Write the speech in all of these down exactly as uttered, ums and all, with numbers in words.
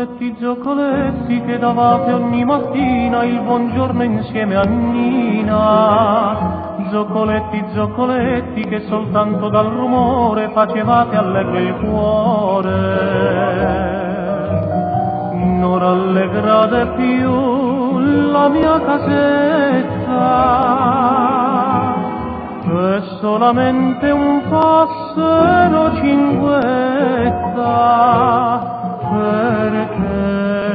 Zoccoletti, zoccoletti che davate ogni mattina il buongiorno insieme a Nina. Zoccoletti, zoccoletti che soltanto dal rumore facevate allegro il cuore. Non rallegrate più la mia casetta, è solamente un passero cinguetta. Perché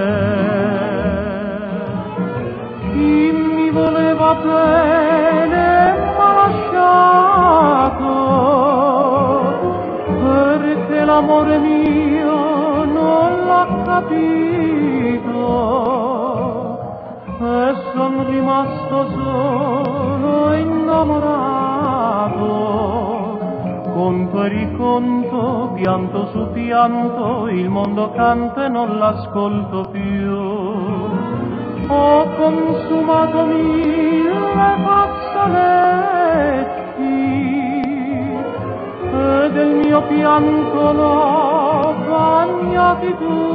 chi mi voleva bene m'ha lasciato, perché l'amore mio non l'ha capito, e son rimasto solo innamorato. Conto e riconto, pianto su pianto, il mondo canta e non l'ascolto più. Ho consumato mille fazzoletti e del mio pianto l'ho bagnati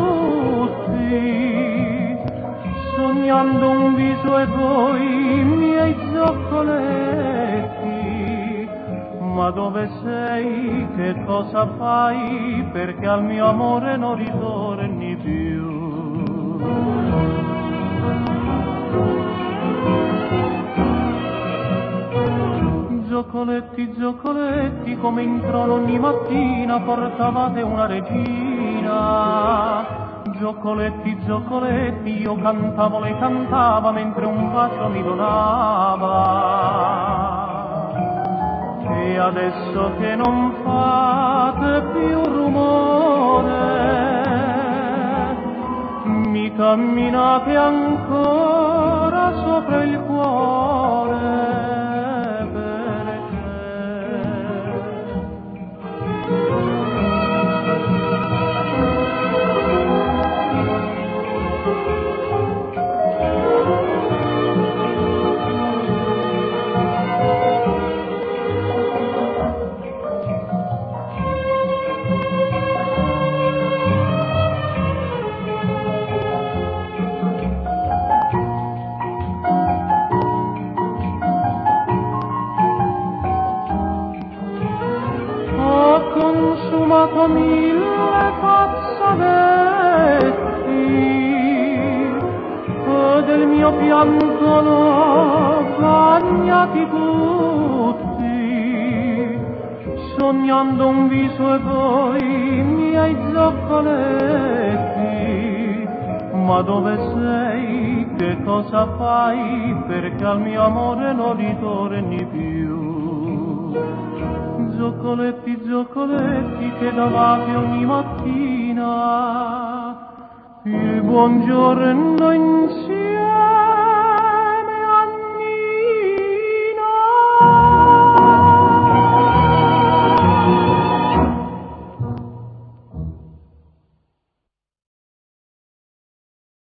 tutti, sognando un viso e poi i miei zoccoletti. Ma dove sei? Che cosa fai? Perché al mio amore non ritorni più. Zoccoletti, zoccoletti, come in trono ogni mattina portavate una regina. Zoccoletti, zoccoletti, io cantavo, lei cantava mentre un bacio mi donava. E adesso che non fate più rumore, mi camminate ancora sopra il cuore. Consumato mille fazzoletti e del mio pianto l'ho bagnati tutti, sognando un viso e poi i miei zoccoletti. Ma dove sei? Che cosa fai? Perché al mio amore non ritorni più. Zoccoletti, zoccoletti che davate ogni mattina il buongiorno insieme